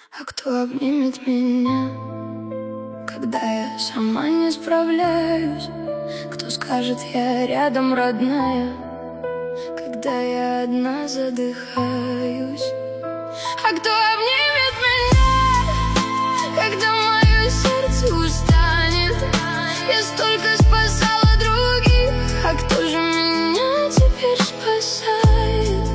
А кто обнимет меня, когда я сама не справляюсь? Кто скажет, я рядом, родная, когда я одна задыхаюсь? А кто обнимет меня, когда мое сердце устанет? Я столько спасала других, а кто же меня теперь спасает?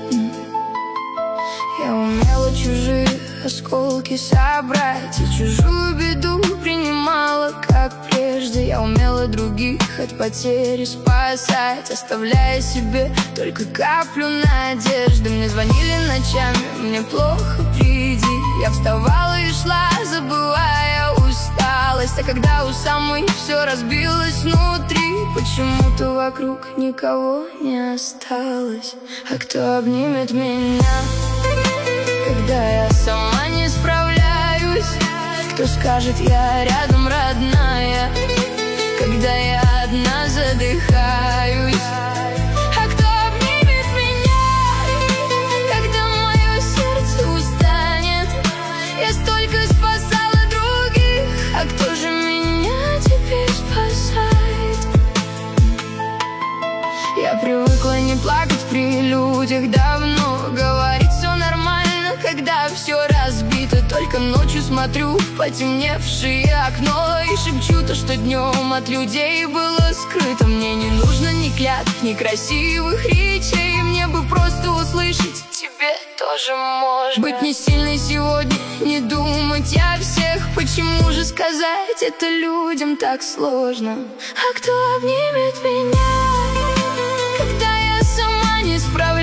Я умела чужие осколки собрать и чужую беду принимала, как прежде. Я умела других от потери спасать, оставляя себе только каплю надежды. Мне звонили ночами, мне плохо, приди. Я вставала и шла, забывая усталость. А когда у самой все разбилось внутри, почему-то вокруг никого не осталось. А кто обнимет меня, когда я сама не справляюсь? Кто скажет, я рядом, родная, когда я одна задыхаюсь? А кто обнимет меня, когда мое сердце устанет? Я столько спасала других, а кто же меня теперь спасает? Я привыкла не плакать при людях давно, говорить все нормально, когда все разбито. Только ночью смотрю в потемневшее окно и шепчу то, что днем от людей было скрыто. Мне не нужно ни клятв, ни красивых речей, мне бы просто услышать: тебе тоже можно быть не сильной сегодня, не думать о всех. Почему же сказать это людям так сложно? А кто обнимет меня, когда я сама не справляюсь?